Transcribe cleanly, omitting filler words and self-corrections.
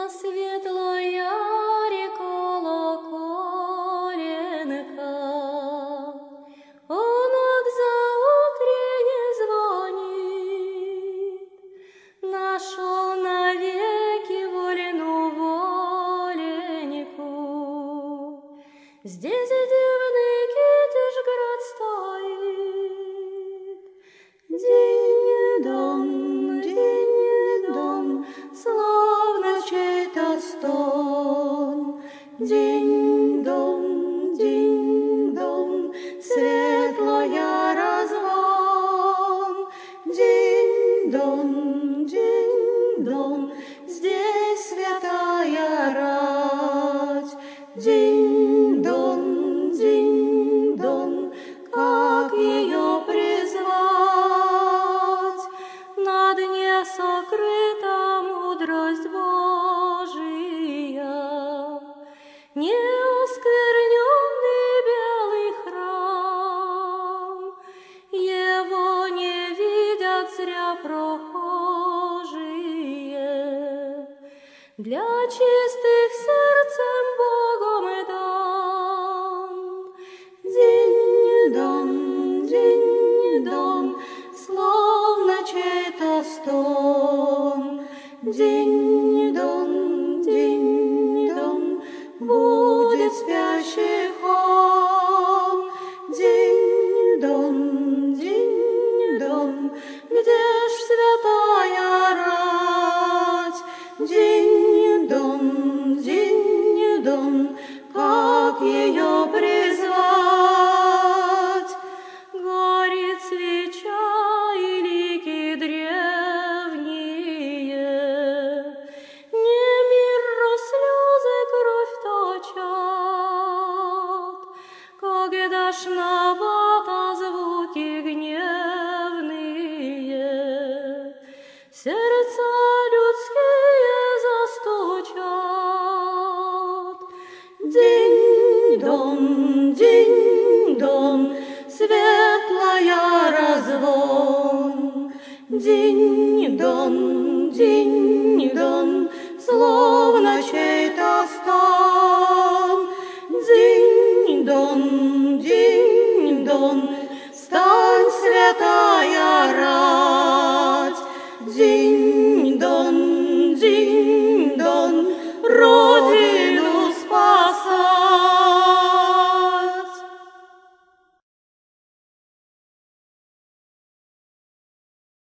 светлая колоколенка, он от заутренне звонит, нашел навеки вольну воленьку. Здесь дивный Китежград стоит, динь-дон, словно чей-то стон. Динь-дон, светлая разгон. Динь-дон, здесь святая рать. Динь-дон, как ее призвать? На дне сокрыта мудрость Божия, неоскверненный белый храм. Его не видят зря прохожие, для чистых сердцем Богом дан. Динь-дон, словно чей-то стон. Динь-дон, будет спящих он. Динь-дон, где ж святая рать? Динь-дон, как ее призвать? Горит свеча и лики древние, не миру слезы кровь точат, когда ж на вата звуки гневные, сердца людские застучат. Динь-дон, светлая раззвон. Динь-дон, словно